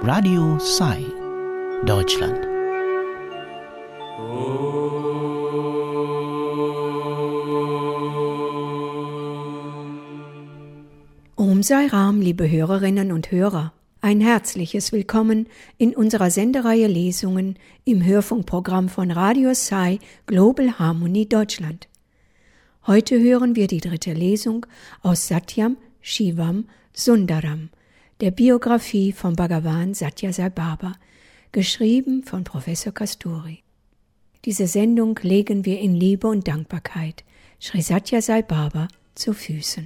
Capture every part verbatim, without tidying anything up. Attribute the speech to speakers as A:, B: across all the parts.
A: Radio Sai, Deutschland.
B: Om Sai Ram, liebe Hörerinnen und Hörer. Ein herzliches Willkommen in unserer Sendereihe Lesungen im Hörfunkprogramm von Radio Sai Global Harmony Deutschland. Heute hören wir die dritte Lesung aus Satyam Shivam Sundaram, der Biografie von Bhagavan Satya Sai Baba, geschrieben von Professor Kasturi. Diese Sendung legen wir in Liebe und Dankbarkeit Sri Satya Sai Baba zu Füßen.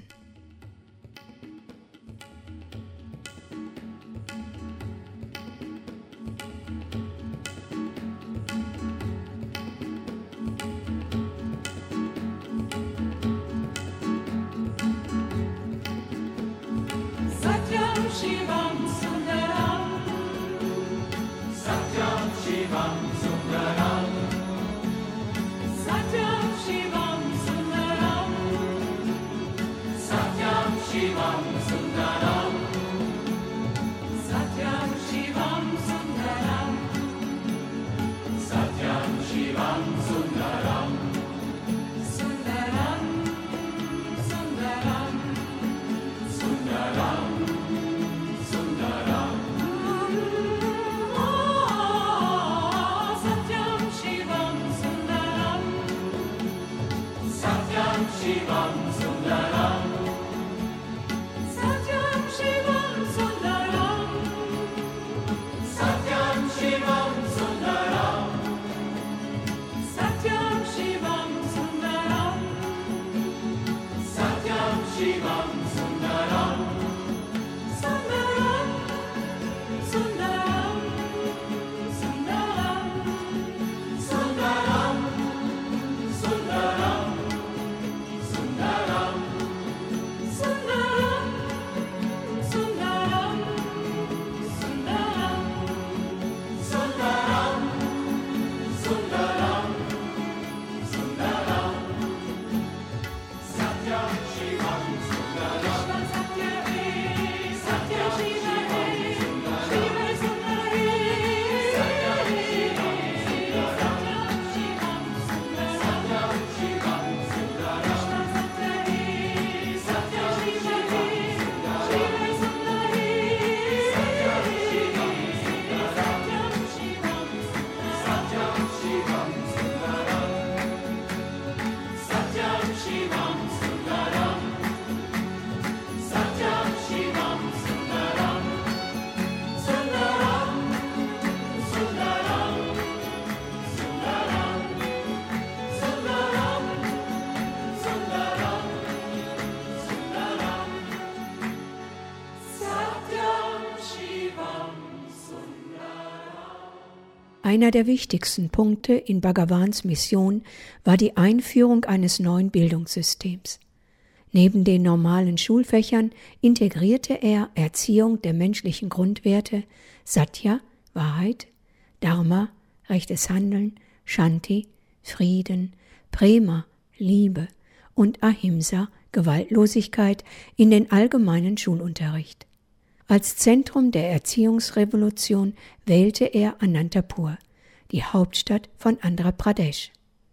B: Einer der wichtigsten Punkte in Bhagavans Mission war die Einführung eines neuen Bildungssystems. Neben den normalen Schulfächern integrierte er Erziehung der menschlichen Grundwerte, Satya, Wahrheit, Dharma, rechtes Handeln, Shanti, Frieden, Prema, Liebe und Ahimsa, Gewaltlosigkeit in den allgemeinen Schulunterricht. Als Zentrum der Erziehungsrevolution wählte er Anantapur, die Hauptstadt von Andhra Pradesh.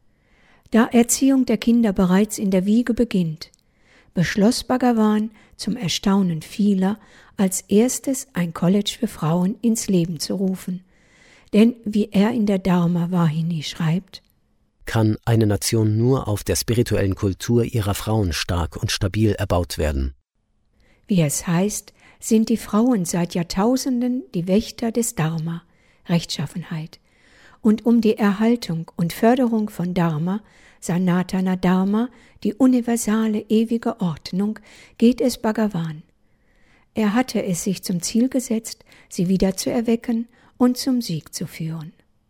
B: Da Erziehung der Kinder bereits in der Wiege beginnt, beschloss Bhagavan zum Erstaunen vieler, als erstes ein College für Frauen ins Leben zu rufen. Denn wie er in der Dharma Vahini schreibt,
C: kann eine Nation nur auf der spirituellen Kultur ihrer Frauen stark und stabil erbaut werden.
B: Wie es heißt, sind die Frauen seit Jahrtausenden die Wächter des Dharma, Rechtschaffenheit. Und um die Erhaltung und Förderung von Dharma, Sanatana Dharma, die universale ewige Ordnung, geht es Bhagavan. Er hatte es sich zum Ziel gesetzt, sie wieder zu erwecken und zum Sieg zu führen.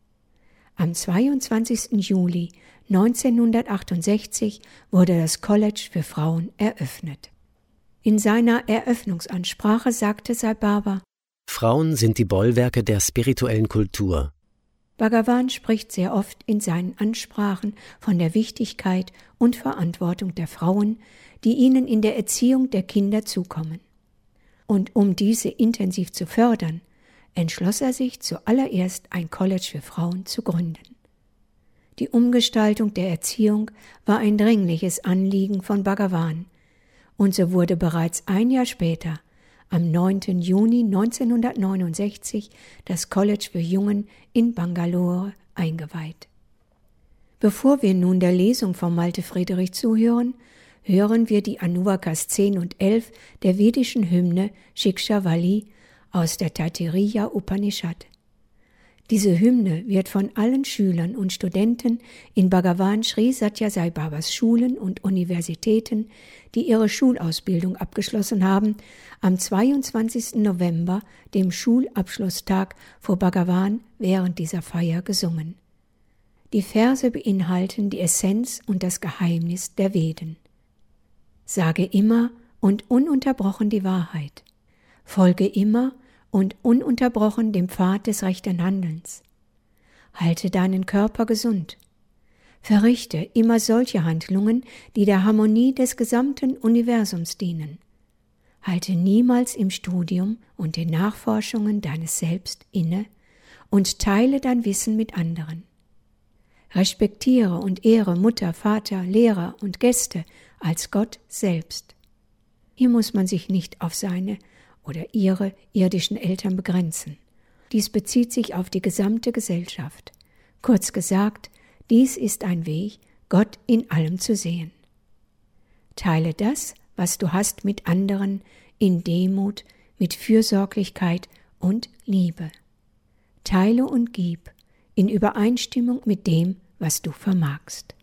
B: Am zweiundzwanzigsten Juli neunzehnhundertachtundsechzig wurde das College für Frauen eröffnet. In seiner Eröffnungsansprache sagte Sai Baba:
C: Frauen sind die Bollwerke der spirituellen Kultur.
B: Bhagavan spricht sehr oft in seinen Ansprachen von der Wichtigkeit und Verantwortung der Frauen, die ihnen in der Erziehung der Kinder zukommen. Und um diese intensiv zu fördern, entschloss er sich zuallererst ein College für Frauen zu gründen. Die Umgestaltung der Erziehung war ein dringliches Anliegen von Bhagavan, und so wurde bereits ein Jahr später, am neunten Juni neunzehnhundertneunundsechzig, das College für Jungen in Bangalore eingeweiht. Bevor wir nun der Lesung von Malte Friedrich zuhören, hören wir die Anuvakas zehn und elf der vedischen Hymne Shikshavali aus der Taittiriya Upanishad. Diese Hymne wird von allen Schülern und Studenten in Bhagavan Sri Sathya Sai Babas Schulen und Universitäten, die ihre Schulausbildung abgeschlossen haben, am zweiundzwanzigsten November, dem Schulabschlusstag vor Bhagavan, während dieser Feier gesungen. Die Verse beinhalten die Essenz und das Geheimnis der Veden. Sage immer und ununterbrochen die Wahrheit. Folge immer und ununterbrochen dem Pfad des rechten Handelns. Halte deinen Körper gesund. Verrichte immer solche Handlungen, die der Harmonie des gesamten Universums dienen. Halte niemals im Studium und den Nachforschungen deines Selbst inne und teile dein Wissen mit anderen. Respektiere und ehre Mutter, Vater, Lehrer und Gäste als Gott selbst. Hier muss man sich nicht auf seine oder ihre irdischen Eltern begrenzen. Dies bezieht sich auf die gesamte Gesellschaft. Kurz gesagt, dies ist ein Weg, Gott in allem zu sehen. Teile das, was du hast, mit anderen in Demut, mit Fürsorglichkeit und Liebe. Teile und gib in Übereinstimmung mit dem, was du vermagst.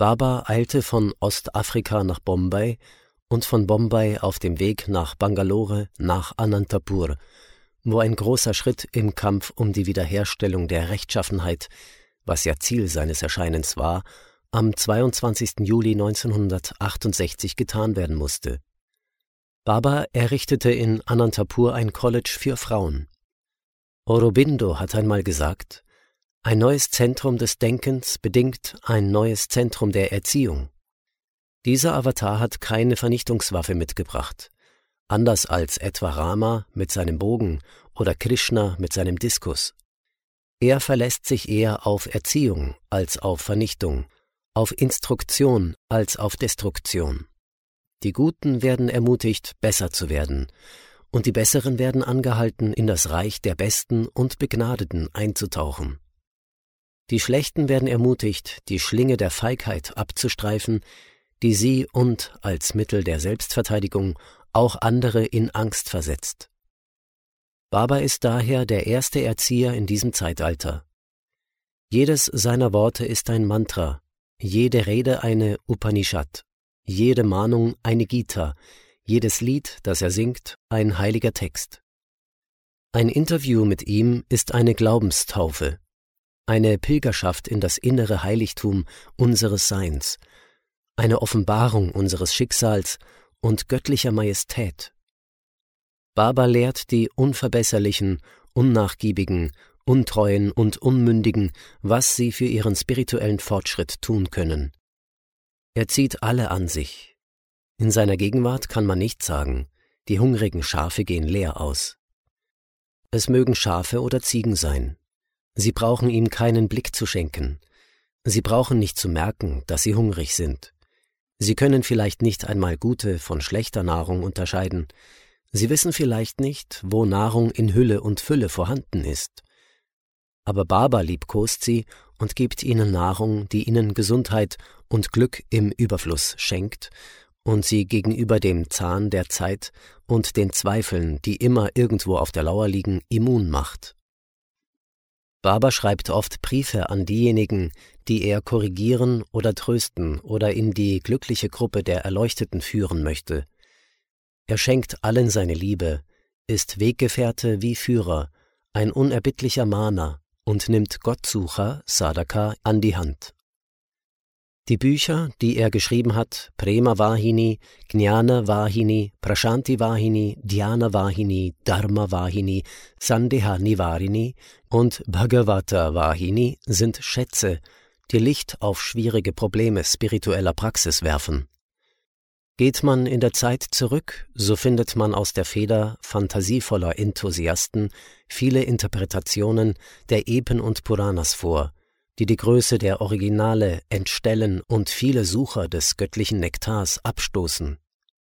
C: Baba eilte von Ostafrika nach Bombay und von Bombay auf dem Weg nach Bangalore nach Anantapur, wo ein großer Schritt im Kampf um die Wiederherstellung der Rechtschaffenheit, was ja Ziel seines Erscheinens war, am zweiundzwanzigsten Juli neunzehnhundertachtundsechzig getan werden musste. Baba errichtete in Anantapur ein College für Frauen. Aurobindo hat einmal gesagt, ein neues Zentrum des Denkens bedingt ein neues Zentrum der Erziehung. Dieser Avatar hat keine Vernichtungswaffe mitgebracht, anders als etwa Rama mit seinem Bogen oder Krishna mit seinem Diskus. Er verlässt sich eher auf Erziehung als auf Vernichtung, auf Instruktion als auf Destruktion. Die Guten werden ermutigt, besser zu werden, und die Besseren werden angehalten, in das Reich der Besten und Begnadeten einzutauchen. Die Schlechten werden ermutigt, die Schlinge der Feigheit abzustreifen, die sie und als Mittel der Selbstverteidigung auch andere in Angst versetzt. Baba ist daher der erste Erzieher in diesem Zeitalter. Jedes seiner Worte ist ein Mantra, jede Rede eine Upanishad, jede Mahnung eine Gita, jedes Lied, das er singt, ein heiliger Text. Ein Interview mit ihm ist eine Glaubenstaufe, eine Pilgerschaft in das innere Heiligtum unseres Seins, eine Offenbarung unseres Schicksals und göttlicher Majestät. Baba lehrt die Unverbesserlichen, Unnachgiebigen, Untreuen und Unmündigen, was sie für ihren spirituellen Fortschritt tun können. Er zieht alle an sich. In seiner Gegenwart kann man nicht sagen, die hungrigen Schafe gehen leer aus. Es mögen Schafe oder Ziegen sein. Sie brauchen ihm keinen Blick zu schenken. Sie brauchen nicht zu merken, dass sie hungrig sind. Sie können vielleicht nicht einmal gute von schlechter Nahrung unterscheiden. Sie wissen vielleicht nicht, wo Nahrung in Hülle und Fülle vorhanden ist. Aber Baba liebkost sie und gibt ihnen Nahrung, die ihnen Gesundheit und Glück im Überfluss schenkt und sie gegenüber dem Zahn der Zeit und den Zweifeln, die immer irgendwo auf der Lauer liegen, immun macht. Baba schreibt oft Briefe an diejenigen, die er korrigieren oder trösten oder in die glückliche Gruppe der Erleuchteten führen möchte. Er schenkt allen seine Liebe, ist Weggefährte wie Führer, ein unerbittlicher Mahner und nimmt Gottsucher, Sadhaka, an die Hand. Die Bücher, die er geschrieben hat, Prema Vahini, Jnana Vahini, Prashanti Vahini, Dhyana Vahini, Dharma Vahini, Sandeha Nivarini und Bhagavata Vahini, sind Schätze, die Licht auf schwierige Probleme spiritueller Praxis werfen. Geht man in der Zeit zurück, so findet man aus der Feder fantasievoller Enthusiasten viele Interpretationen der Epen und Puranas vor, die die Größe der Originale entstellen und viele Sucher des göttlichen Nektars abstoßen.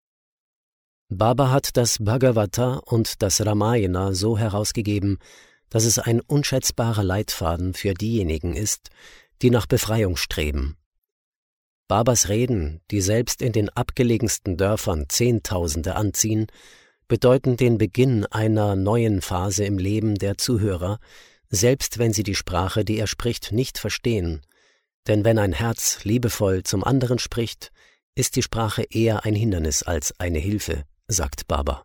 C: Baba hat das Bhagavata und das Ramayana so herausgegeben, dass es ein unschätzbarer Leitfaden für diejenigen ist, die nach Befreiung streben. Babas Reden, die selbst in den abgelegensten Dörfern Zehntausende anziehen, bedeuten den Beginn einer neuen Phase im Leben der Zuhörer, selbst wenn sie die Sprache, die er spricht, nicht verstehen. Denn wenn ein Herz liebevoll zum anderen spricht, ist die Sprache eher ein Hindernis als eine Hilfe, sagt Baba.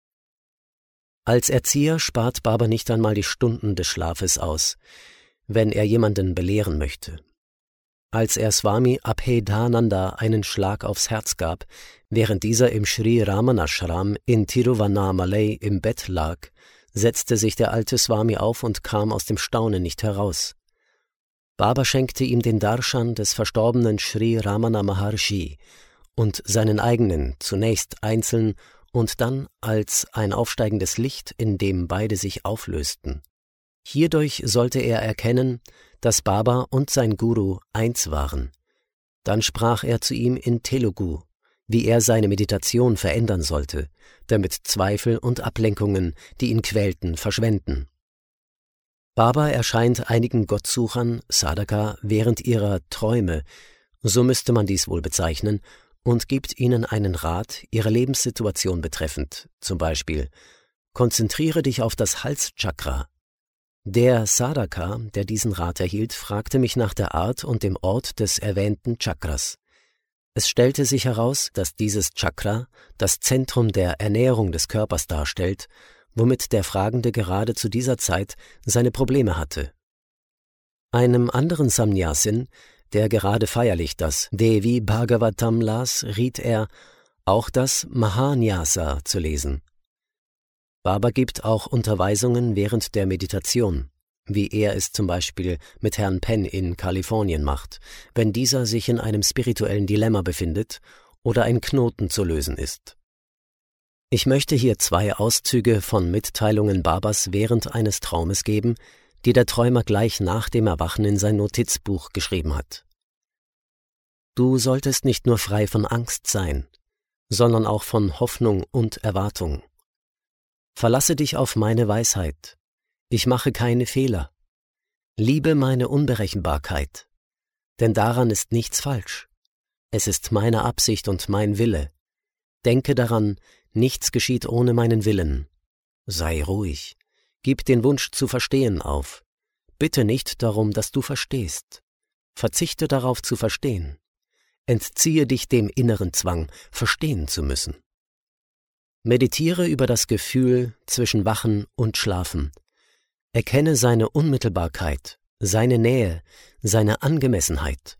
C: Als Erzieher spart Baba nicht einmal die Stunden des Schlafes aus, wenn er jemanden belehren möchte. Als er Swami Abhedananda einen Schlag aufs Herz gab, während dieser im Sri Ramanashram in Tiruvannamalai im Bett lag, setzte sich der alte Swami auf und kam aus dem Staunen nicht heraus. Baba schenkte ihm den Darshan des verstorbenen Sri Ramana Maharshi und seinen eigenen, zunächst einzeln und dann als ein aufsteigendes Licht, in dem beide sich auflösten. Hierdurch sollte er erkennen, dass Baba und sein Guru eins waren. Dann sprach er zu ihm in Telugu, wie er seine Meditation verändern sollte, damit Zweifel und Ablenkungen, die ihn quälten, verschwenden. Baba erscheint einigen Gottsuchern, Sadhaka, während ihrer Träume, so müsste man dies wohl bezeichnen, und gibt ihnen einen Rat ihrer Lebenssituation betreffend, zum Beispiel: Konzentriere dich auf das Halschakra. Der Sadhaka, der diesen Rat erhielt, fragte mich nach der Art und dem Ort des erwähnten Chakras. Es stellte sich heraus, dass dieses Chakra das Zentrum der Ernährung des Körpers darstellt, womit der Fragende gerade zu dieser Zeit seine Probleme hatte. Einem anderen Sannyasin, der gerade feierlich das Devi Bhagavatam las, riet er, auch das Mahanyasa zu lesen. Baba gibt auch Unterweisungen während der Meditation, wie er es zum Beispiel mit Herrn Penn in Kalifornien macht, wenn dieser sich in einem spirituellen Dilemma befindet oder ein Knoten zu lösen ist. Ich möchte hier zwei Auszüge von Mitteilungen Babas während eines Traumes geben, die der Träumer gleich nach dem Erwachen in sein Notizbuch geschrieben hat. Du solltest nicht nur frei von Angst sein, sondern auch von Hoffnung und Erwartung. Verlasse dich auf meine Weisheit. Ich mache keine Fehler. Liebe meine Unberechenbarkeit, denn daran ist nichts falsch. Es ist meine Absicht und mein Wille. Denke daran, nichts geschieht ohne meinen Willen. Sei ruhig. Gib den Wunsch zu verstehen auf. Bitte nicht darum, dass du verstehst. Verzichte darauf zu verstehen. Entziehe dich dem inneren Zwang, verstehen zu müssen. Meditiere über das Gefühl zwischen Wachen und Schlafen. Erkenne seine Unmittelbarkeit, seine Nähe, seine Angemessenheit.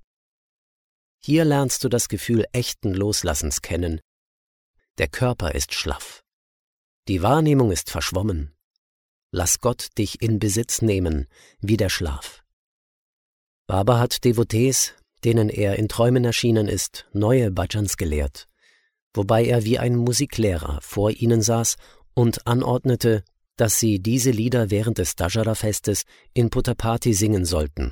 C: Hier lernst du das Gefühl echten Loslassens kennen. Der Körper ist schlaff. Die Wahrnehmung ist verschwommen. Lass Gott dich in Besitz nehmen, wie der Schlaf. Baba hat Devotees, denen er in Träumen erschienen ist, neue Bhajans gelehrt, wobei er wie ein Musiklehrer vor ihnen saß und anordnete, dass sie diese Lieder während des Dashara-Festes in Puttapati singen sollten.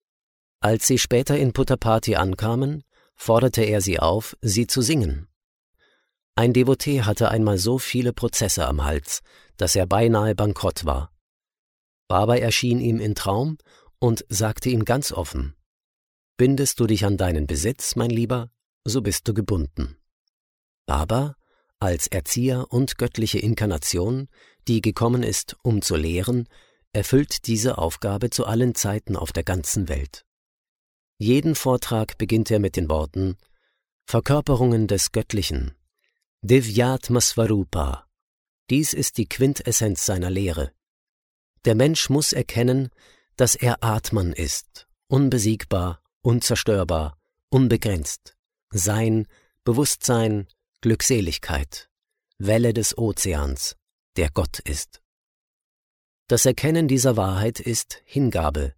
C: Als sie später in Puttapati ankamen, forderte er sie auf, sie zu singen. Ein Devotee hatte einmal so viele Prozesse am Hals, dass er beinahe bankrott war. Baba erschien ihm in Traum und sagte ihm ganz offen: Bindest du dich an deinen Besitz, mein Lieber, so bist du gebunden. Baba, als Erzieher und göttliche Inkarnation, die gekommen ist, um zu lehren, erfüllt diese Aufgabe zu allen Zeiten auf der ganzen Welt. Jeden Vortrag beginnt er mit den Worten: Verkörperungen des Göttlichen, Divyatma Svarupa. Dies ist die Quintessenz seiner Lehre. Der Mensch muss erkennen, dass er Atman ist, unbesiegbar, unzerstörbar, unbegrenzt, Sein, Bewusstsein, Glückseligkeit, Welle des Ozeans, der Gott ist. Das Erkennen dieser Wahrheit ist Hingabe.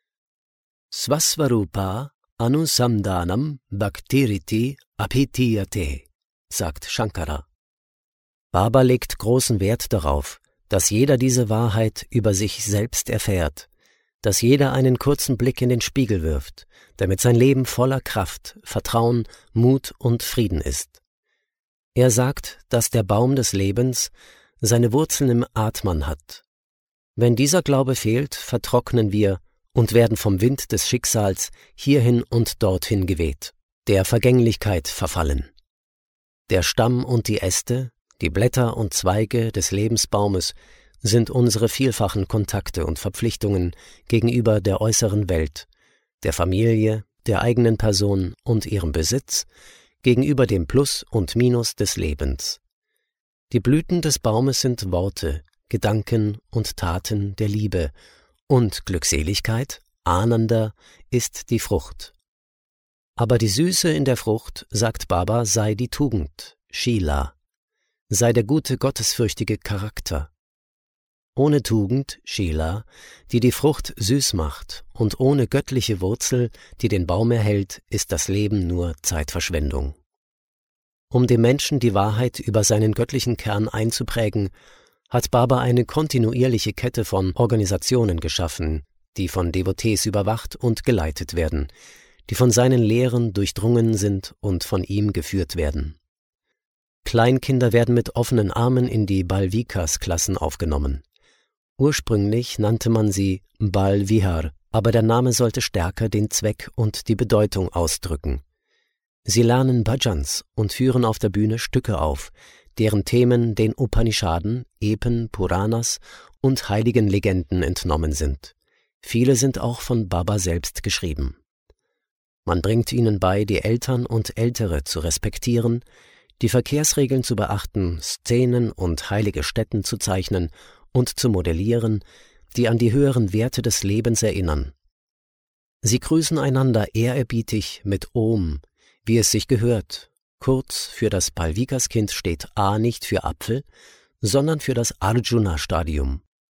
C: Svasvarupa anusamdhanam bhaktiriti apitiyate, sagt Shankara. Baba legt großen Wert darauf, dass jeder diese Wahrheit über sich selbst erfährt, dass jeder einen kurzen Blick in den Spiegel wirft, damit sein Leben voller Kraft, Vertrauen, Mut und Frieden ist. Er sagt, dass der Baum des Lebens seine Wurzeln im Atman hat. Wenn dieser Glaube fehlt, vertrocknen wir und werden vom Wind des Schicksals hierhin und dorthin geweht, der Vergänglichkeit verfallen. Der Stamm und die Äste, die Blätter und Zweige des Lebensbaumes sind unsere vielfachen Kontakte und Verpflichtungen gegenüber der äußeren Welt, der Familie, der eigenen Person und ihrem Besitz, gegenüber dem Plus und Minus des Lebens. Die Blüten des Baumes sind Worte, Gedanken und Taten der Liebe, und Glückseligkeit, Ananda, ist die Frucht. Aber die Süße in der Frucht, sagt Baba, sei die Tugend, Shila, sei der gute, gottesfürchtige Charakter. Ohne Tugend, Shila, die die Frucht süß macht, und ohne göttliche Wurzel, die den Baum erhält, ist das Leben nur Zeitverschwendung. Um dem Menschen die Wahrheit über seinen göttlichen Kern einzuprägen, hat Baba eine kontinuierliche Kette von Organisationen geschaffen, die von Devotees überwacht und geleitet werden, die von seinen Lehren durchdrungen sind und von ihm geführt werden. Kleinkinder werden mit offenen Armen in die Bal-Vikas-Klassen aufgenommen. Ursprünglich nannte man sie Bal-Vihar, aber der Name sollte stärker den Zweck und die Bedeutung ausdrücken. Sie lernen Bhajans und führen auf der Bühne Stücke auf, deren Themen den Upanishaden, Epen, Puranas und heiligen Legenden entnommen sind. Viele sind auch von Baba selbst geschrieben. Man bringt ihnen bei, die Eltern und Ältere zu respektieren, die Verkehrsregeln zu beachten, Szenen und heilige Stätten zu zeichnen und zu modellieren, die an die höheren Werte des Lebens erinnern. Sie grüßen einander ehrerbietig mit Om, wie es sich gehört. Kurz, für das Palvikas-Kind steht A nicht für Apfel, sondern für das Arjuna-Stadium.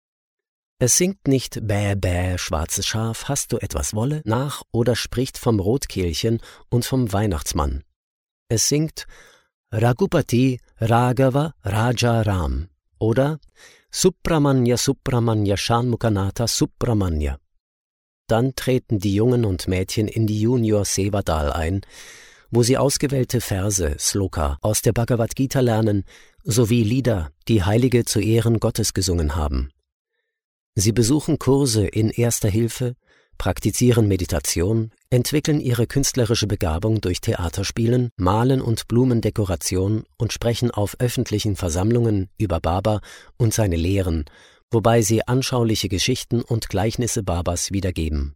C: Es singt nicht Bäh, bäh, schwarzes Schaf, hast du etwas Wolle nach oder spricht vom Rotkehlchen und vom Weihnachtsmann. Es singt Raghupati Raghava Raja Ram oder Subramanya Subramanya Shanmukhanatha Subramanya. Dann treten die Jungen und Mädchen in die Junior Sevadal ein, wo sie ausgewählte Verse, Sloka, aus der Bhagavad Gita lernen, sowie Lieder, die Heilige zu Ehren Gottes gesungen haben. Sie besuchen Kurse in Erster Hilfe, praktizieren Meditation, entwickeln ihre künstlerische Begabung durch Theaterspielen, Malen und Blumendekoration und sprechen auf öffentlichen Versammlungen über Baba und seine Lehren, wobei sie anschauliche Geschichten und Gleichnisse Babas wiedergeben.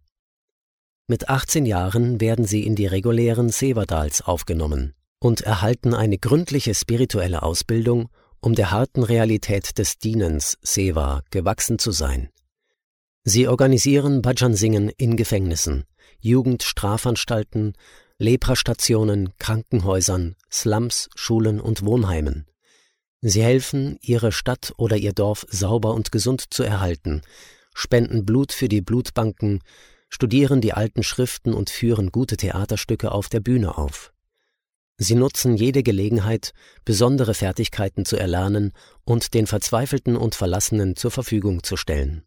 C: Mit achtzehn Jahren werden sie in die regulären Sevadals aufgenommen und erhalten eine gründliche spirituelle Ausbildung, um der harten Realität des Dienens, Seva, gewachsen zu sein. Sie organisieren Bhajan-Singen in Gefängnissen, Jugendstrafanstalten, Leprastationen, Krankenhäusern, Slums, Schulen und Wohnheimen. Sie helfen, ihre Stadt oder ihr Dorf sauber und gesund zu erhalten, spenden Blut für die Blutbanken, studieren die alten Schriften und führen gute Theaterstücke auf der Bühne auf. Sie nutzen jede Gelegenheit, besondere Fertigkeiten zu erlernen und den Verzweifelten und Verlassenen zur Verfügung zu stellen.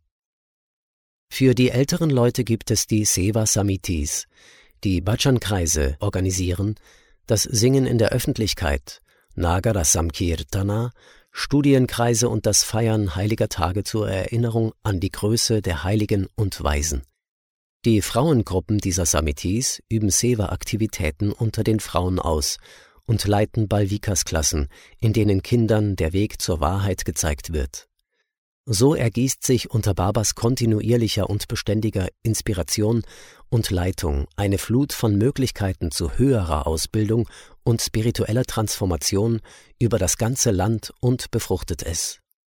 C: Für die älteren Leute gibt es die Seva Samitis, die Bhajan-Kreise organisieren, das Singen in der Öffentlichkeit, Nagara Samkirtana, Studienkreise und das Feiern heiliger Tage zur Erinnerung an die Größe der Heiligen und Weisen. Die Frauengruppen dieser Samitis üben Seva-Aktivitäten unter den Frauen aus und leiten Balvikas-Klassen, in denen Kindern der Weg zur Wahrheit gezeigt wird. So ergießt sich unter Babas kontinuierlicher und beständiger Inspiration und Leitung eine Flut von Möglichkeiten zu höherer Ausbildung und spiritueller Transformation über das ganze Land und befruchtet es.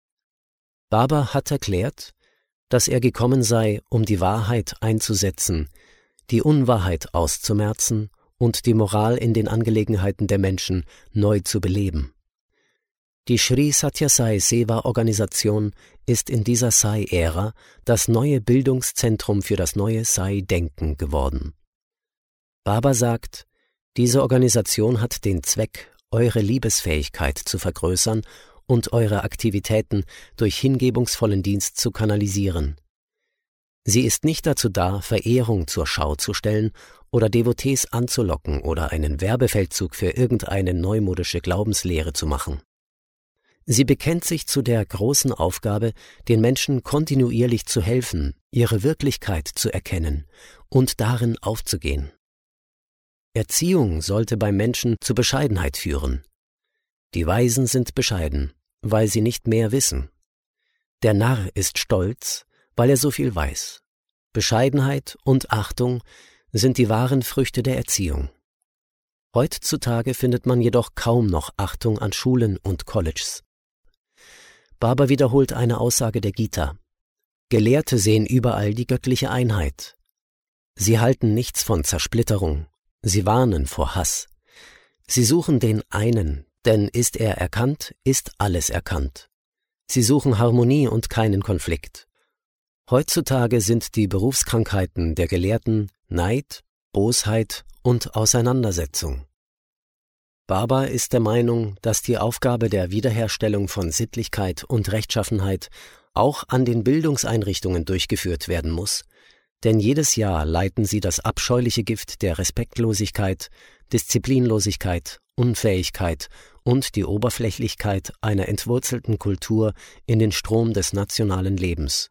C: Baba hat erklärt, dass er gekommen sei, um die Wahrheit einzusetzen, die Unwahrheit auszumerzen und die Moral in den Angelegenheiten der Menschen neu zu beleben. Die Sri Satya Sai Seva Organisation ist in dieser Sai-Ära das neue Bildungszentrum für das neue Sai-Denken geworden. Baba sagt, diese Organisation hat den Zweck, eure Liebesfähigkeit zu vergrößern und eure Aktivitäten durch hingebungsvollen Dienst zu kanalisieren. Sie ist nicht dazu da, Verehrung zur Schau zu stellen oder Devotees anzulocken oder einen Werbefeldzug für irgendeine neumodische Glaubenslehre zu machen. Sie bekennt sich zu der großen Aufgabe, den Menschen kontinuierlich zu helfen, ihre Wirklichkeit zu erkennen und darin aufzugehen. Erziehung sollte beim Menschen zu Bescheidenheit führen. Die Weisen sind bescheiden, weil sie nicht mehr wissen. Der Narr ist stolz, weil er so viel weiß. Bescheidenheit und Achtung sind die wahren Früchte der Erziehung. Heutzutage findet man jedoch kaum noch Achtung an Schulen und Colleges. Baba wiederholt eine Aussage der Gita. Gelehrte sehen überall die göttliche Einheit. Sie halten nichts von Zersplitterung. Sie warnen vor Hass. Sie suchen den einen, denn ist er erkannt, ist alles erkannt. Sie suchen Harmonie und keinen Konflikt. Heutzutage sind die Berufskrankheiten der Gelehrten Neid, Bosheit und Auseinandersetzung. Baba ist der Meinung, dass die Aufgabe der Wiederherstellung von Sittlichkeit und Rechtschaffenheit auch an den Bildungseinrichtungen durchgeführt werden muss, denn jedes Jahr leiten sie das abscheuliche Gift der Respektlosigkeit, Disziplinlosigkeit, Unfähigkeit und die Oberflächlichkeit einer entwurzelten Kultur in den Strom des nationalen Lebens.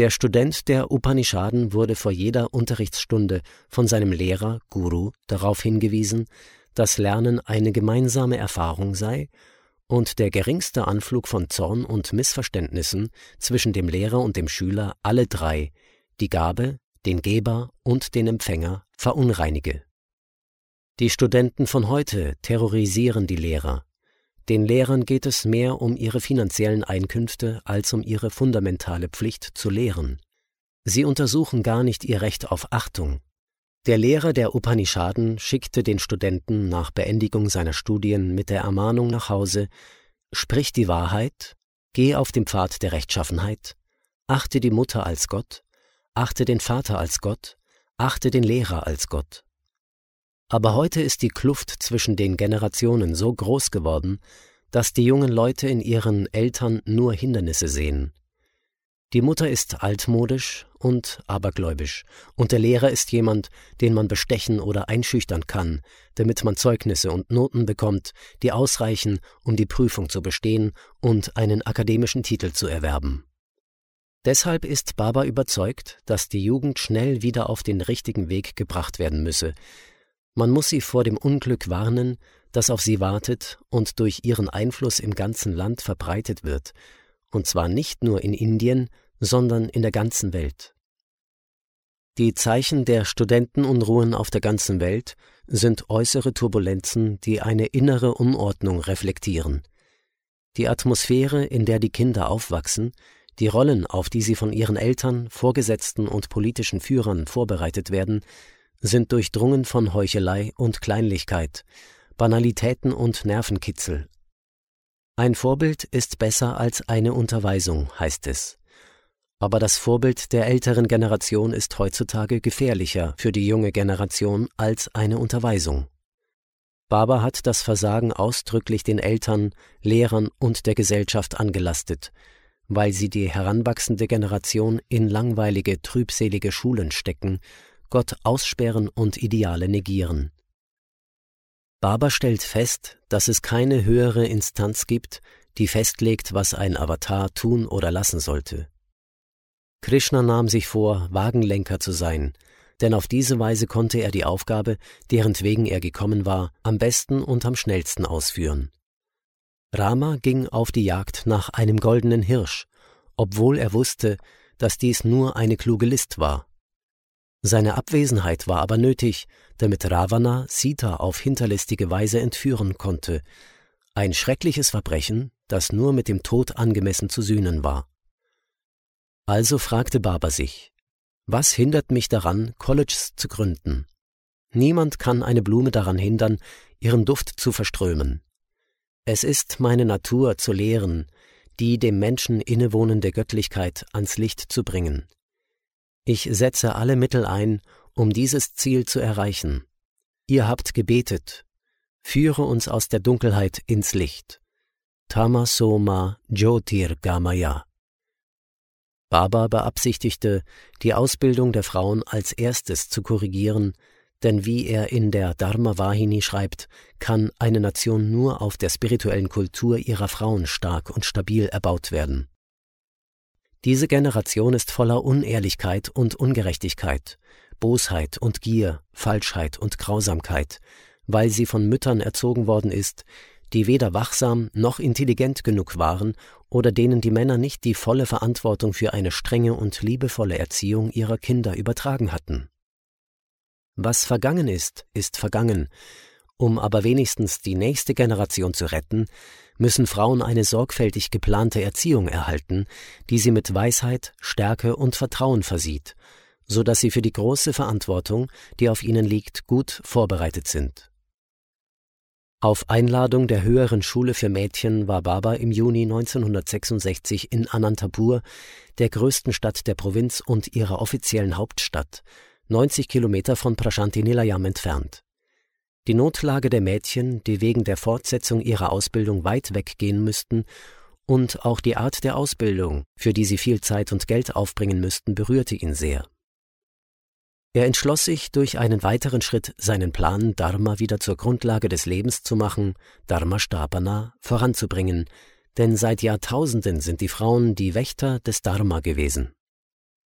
C: Der Student der Upanishaden wurde vor jeder Unterrichtsstunde von seinem Lehrer, Guru, darauf hingewiesen, dass Lernen eine gemeinsame Erfahrung sei und der geringste Anflug von Zorn und Missverständnissen zwischen dem Lehrer und dem Schüler alle drei, die Gabe, den Geber und den Empfänger, verunreinige. Die Studenten von heute terrorisieren die Lehrer. Den Lehrern geht es mehr um ihre finanziellen Einkünfte als um ihre fundamentale Pflicht zu lehren. Sie untersuchen gar nicht ihr Recht auf Achtung. Der Lehrer der Upanishaden schickte den Studenten nach Beendigung seiner Studien mit der Ermahnung nach Hause: Sprich die Wahrheit, geh auf den Pfad der Rechtschaffenheit, achte die Mutter als Gott, achte den Vater als Gott, achte den Lehrer als Gott. Aber heute ist die Kluft zwischen den Generationen so groß geworden, dass die jungen Leute in ihren Eltern nur Hindernisse sehen. Die Mutter ist altmodisch und abergläubisch, und der Lehrer ist jemand, den man bestechen oder einschüchtern kann, damit man Zeugnisse und Noten bekommt, die ausreichen, um die Prüfung zu bestehen und einen akademischen Titel zu erwerben. Deshalb ist Baba überzeugt, dass die Jugend schnell wieder auf den richtigen Weg gebracht werden müsse. Man muss sie vor dem Unglück warnen, das auf sie wartet und durch ihren Einfluss im ganzen Land verbreitet wird, und zwar nicht nur in Indien, sondern in der ganzen Welt. Die Zeichen der Studentenunruhen auf der ganzen Welt sind äußere Turbulenzen, die eine innere Unordnung reflektieren. Die Atmosphäre, in der die Kinder aufwachsen, die Rollen, auf die sie von ihren Eltern, Vorgesetzten und politischen Führern vorbereitet werden, sind durchdrungen von Heuchelei und Kleinlichkeit, Banalitäten und Nervenkitzel. Ein Vorbild ist besser als eine Unterweisung, heißt es. Aber das Vorbild der älteren Generation ist heutzutage gefährlicher für die junge Generation als eine Unterweisung. Baba hat das Versagen ausdrücklich den Eltern, Lehrern und der Gesellschaft angelastet, weil sie die heranwachsende Generation in langweilige, trübselige Schulen stecken, Gott aussperren und Ideale negieren. Baba stellt fest, dass es keine höhere Instanz gibt, die festlegt, was ein Avatar tun oder lassen sollte. Krishna nahm sich vor, Wagenlenker zu sein, denn auf diese Weise konnte er die Aufgabe, derentwegen er gekommen war, am besten und am schnellsten ausführen. Rama ging auf die Jagd nach einem goldenen Hirsch, obwohl er wusste, dass dies nur eine kluge List war. Seine Abwesenheit war aber nötig, damit Ravana Sita auf hinterlistige Weise entführen konnte, ein schreckliches Verbrechen, das nur mit dem Tod angemessen zu sühnen war. Also fragte Baba sich: Was hindert mich daran, Colleges zu gründen? Niemand kann eine Blume daran hindern, ihren Duft zu verströmen. Es ist meine Natur zu lehren, die dem Menschen innewohnende Göttlichkeit ans Licht zu bringen. Ich setze alle Mittel ein, um dieses Ziel zu erreichen. Ihr habt gebetet: Führe uns aus der Dunkelheit ins Licht. Tamasoma Jyotirgamaya. Baba beabsichtigte, die Ausbildung der Frauen als erstes zu korrigieren, denn wie er in der Dharma-Vahini schreibt, kann eine Nation nur auf der spirituellen Kultur ihrer Frauen stark und stabil erbaut werden. Diese Generation ist voller Unehrlichkeit und Ungerechtigkeit, Bosheit und Gier, Falschheit und Grausamkeit, weil sie von Müttern erzogen worden ist, die weder wachsam noch intelligent genug waren oder denen die Männer nicht die volle Verantwortung für eine strenge und liebevolle Erziehung ihrer Kinder übertragen hatten. Was vergangen ist, ist vergangen. Um aber wenigstens die nächste Generation zu retten, müssen Frauen eine sorgfältig geplante Erziehung erhalten, die sie mit Weisheit, Stärke und Vertrauen versieht, so dass sie für die große Verantwortung, die auf ihnen liegt, gut vorbereitet sind. Auf Einladung der Höheren Schule für Mädchen war Baba im Juni neunzehnhundertsechsundsechzig in Anantapur, der größten Stadt der Provinz und ihrer offiziellen Hauptstadt, neunzig Kilometer von Prashanti Nilayam entfernt. Die Notlage der Mädchen, die wegen der Fortsetzung ihrer Ausbildung weit weggehen müssten, und auch die Art der Ausbildung, für die sie viel Zeit und Geld aufbringen müssten, berührte ihn sehr. Er entschloss sich, durch einen weiteren Schritt seinen Plan, Dharma wieder zur Grundlage des Lebens zu machen, Dharma-Sthapana, voranzubringen, denn seit Jahrtausenden sind die Frauen die Wächter des Dharma gewesen.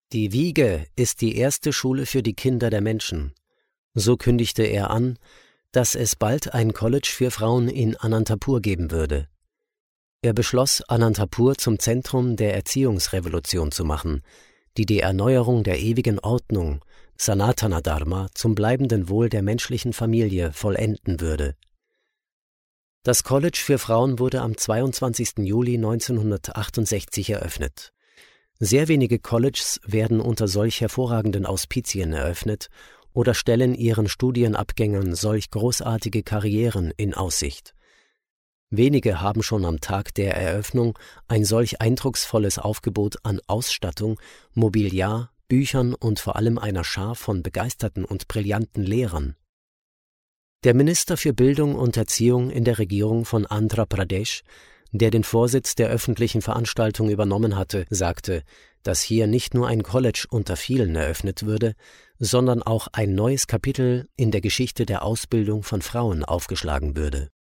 C: Die Wiege ist die erste Schule für die Kinder der Menschen. So kündigte er an, dass es bald ein College für Frauen in Anantapur geben würde. Er beschloss, Anantapur zum Zentrum der Erziehungsrevolution zu machen, die die Erneuerung der ewigen Ordnung, Sanatana Dharma, zum bleibenden Wohl der menschlichen Familie vollenden würde. Das College für Frauen wurde am zweiundzwanzigsten Juli neunzehnhundertachtundsechzig eröffnet. Sehr wenige Colleges werden unter solch hervorragenden Auspizien eröffnet oder stellen ihren Studienabgängern solch großartige Karrieren in Aussicht. Wenige haben schon am Tag der Eröffnung ein solch eindrucksvolles Aufgebot an Ausstattung, Mobiliar, Büchern und vor allem einer Schar von begeisterten und brillanten Lehrern. Der Minister für Bildung und Erziehung in der Regierung von Andhra Pradesh, der den Vorsitz der öffentlichen Veranstaltung übernommen hatte, sagte, dass hier nicht nur ein College unter vielen eröffnet würde, sondern auch ein neues Kapitel in der Geschichte der Ausbildung von Frauen aufgeschlagen würde.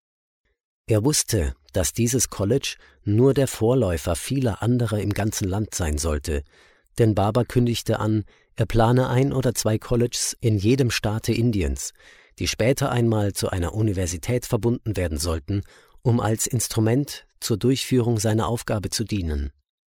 C: Er wusste, dass dieses College nur der Vorläufer vieler anderer im ganzen Land sein sollte, denn Baba kündigte an, er plane ein oder zwei Colleges in jedem Staate Indiens, die später einmal zu einer Universität verbunden werden sollten, um als Instrument zur Durchführung seiner Aufgabe zu dienen.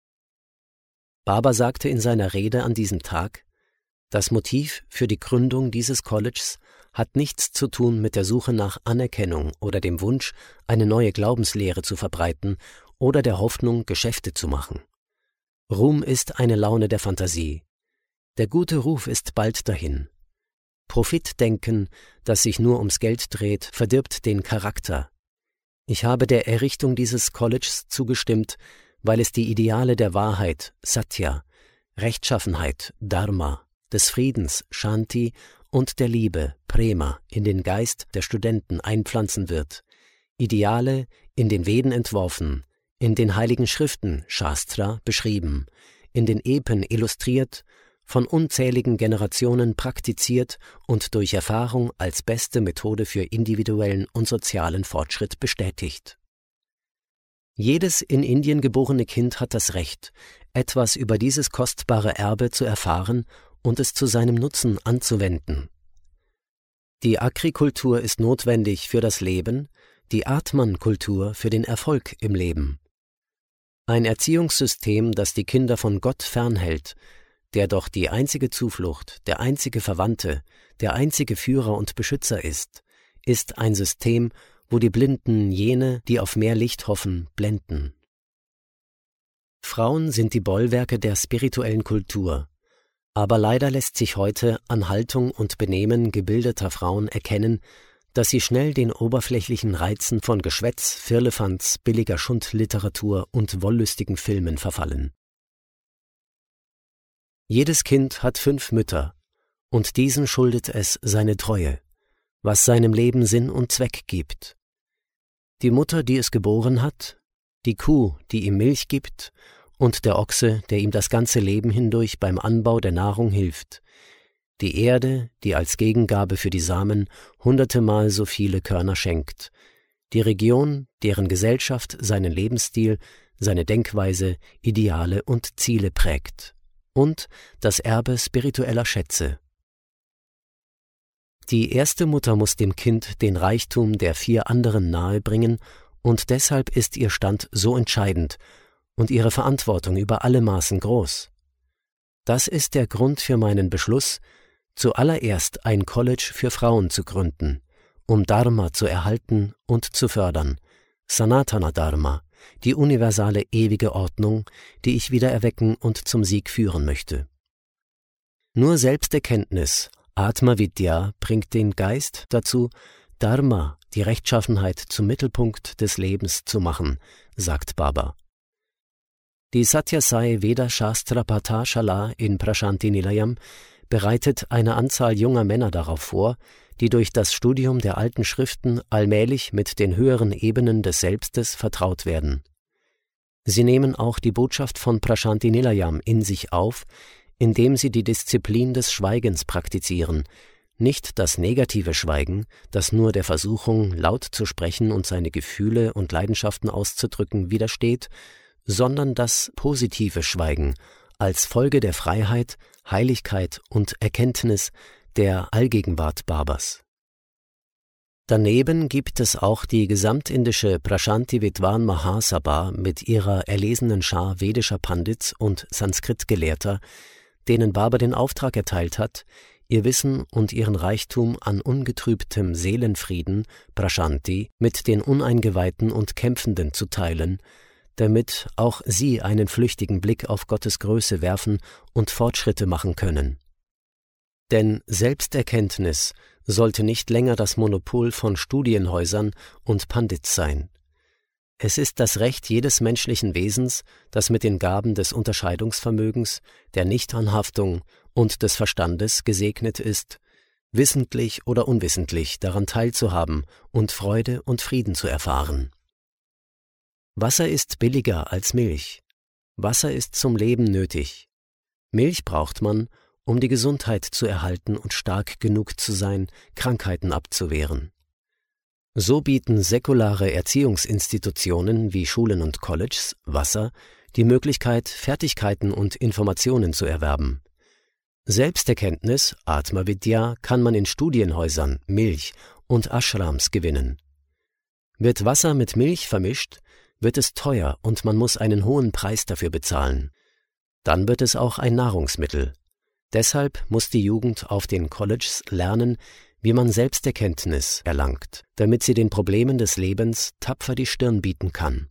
C: Baba sagte in seiner Rede an diesem Tag, das Motiv für die Gründung dieses Colleges hat nichts zu tun mit der Suche nach Anerkennung oder dem Wunsch, eine neue Glaubenslehre zu verbreiten oder der Hoffnung, Geschäfte zu machen. Ruhm ist eine Laune der Fantasie. Der gute Ruf ist bald dahin. Profitdenken, das sich nur ums Geld dreht, verdirbt den Charakter. Ich habe der Errichtung dieses Colleges zugestimmt, weil es die Ideale der Wahrheit, Satya, Rechtschaffenheit, Dharma, des Friedens, Shanti und der Liebe, Prema, in den Geist der Studenten einpflanzen wird, Ideale in den Veden entworfen, in den heiligen Schriften, Shastra, beschrieben, in den Epen illustriert, von unzähligen Generationen praktiziert und durch Erfahrung als beste Methode für individuellen und sozialen Fortschritt bestätigt. Jedes in Indien geborene Kind hat das Recht, etwas über dieses kostbare Erbe zu erfahren und es zu seinem Nutzen anzuwenden. Die Agrikultur ist notwendig für das Leben, die Atman-Kultur für den Erfolg im Leben. Ein Erziehungssystem, das die Kinder von Gott fernhält, der doch die einzige Zuflucht, der einzige Verwandte, der einzige Führer und Beschützer ist, ist ein System, wo die Blinden jene, die auf mehr Licht hoffen, blenden. Frauen sind die Bollwerke der spirituellen Kultur, aber leider lässt sich heute an Haltung und Benehmen gebildeter Frauen erkennen, dass sie schnell den oberflächlichen Reizen von Geschwätz, Firlefanz, billiger Schundliteratur und wollüstigen Filmen verfallen. Jedes Kind hat fünf Mütter, und diesen schuldet es seine Treue, was seinem Leben Sinn und Zweck gibt. Die Mutter, die es geboren hat, die Kuh, die ihm Milch gibt, und der Ochse, der ihm das ganze Leben hindurch beim Anbau der Nahrung hilft, die Erde, die als Gegengabe für die Samen hundertemal so viele Körner schenkt, die Region, deren Gesellschaft seinen Lebensstil, seine Denkweise, Ideale und Ziele prägt, und das Erbe spiritueller Schätze. Die erste Mutter muss dem Kind den Reichtum der vier anderen nahebringen, und deshalb ist ihr Stand so entscheidend und ihre Verantwortung über alle Maßen groß. Das ist der Grund für meinen Beschluss, zuallererst ein College für Frauen zu gründen, um Dharma zu erhalten und zu fördern, Sanatana Dharma, die universale ewige Ordnung, die ich wieder erwecken und zum Sieg führen möchte. Nur Selbsterkenntnis, Atma Vidya, bringt den Geist dazu, Dharma, die Rechtschaffenheit, zum Mittelpunkt des Lebens zu machen, sagt Baba. Die Satyasai Veda Shastra Pathashala in Prashanti Nilayam bereitet eine Anzahl junger Männer darauf vor, die durch das Studium der alten Schriften allmählich mit den höheren Ebenen des Selbstes vertraut werden. Sie nehmen auch die Botschaft von Prashanti Nilayam in sich auf, indem sie die Disziplin des Schweigens praktizieren, nicht das negative Schweigen, das nur der Versuchung, laut zu sprechen und seine Gefühle und Leidenschaften auszudrücken, widersteht, sondern das positive Schweigen, als Folge der Freiheit, Heiligkeit und Erkenntnis der Allgegenwart Babers. Daneben gibt es auch die gesamtindische Prashanti Vidwan Mahasabha mit ihrer erlesenen Schar vedischer Pandits und Sanskrit-Gelehrter, denen Baba den Auftrag erteilt hat, ihr Wissen und ihren Reichtum an ungetrübtem Seelenfrieden, Prashanti, mit den Uneingeweihten und Kämpfenden zu teilen, damit auch sie einen flüchtigen Blick auf Gottes Größe werfen und Fortschritte machen können. Denn Selbsterkenntnis sollte nicht länger das Monopol von Studienhäusern und Pandits sein. Es ist das Recht jedes menschlichen Wesens, das mit den Gaben des Unterscheidungsvermögens, der Nichtanhaftung und des Verstandes gesegnet ist, wissentlich oder unwissentlich daran teilzuhaben und Freude und Frieden zu erfahren. Wasser ist billiger als Milch. Wasser ist zum Leben nötig. Milch braucht man, um die Gesundheit zu erhalten und stark genug zu sein, Krankheiten abzuwehren. So bieten säkulare Erziehungsinstitutionen wie Schulen und Colleges, Wasser, die Möglichkeit, Fertigkeiten und Informationen zu erwerben. Selbsterkenntnis, Atma Vidya, kann man in Studienhäusern, Milch und Ashrams gewinnen. Wird Wasser mit Milch vermischt, wird es teuer und man muss einen hohen Preis dafür bezahlen. Dann wird es auch ein Nahrungsmittel. Deshalb muss die Jugend auf den Colleges lernen, wie man Selbsterkenntnis erlangt, damit sie den Problemen des Lebens tapfer die Stirn bieten kann.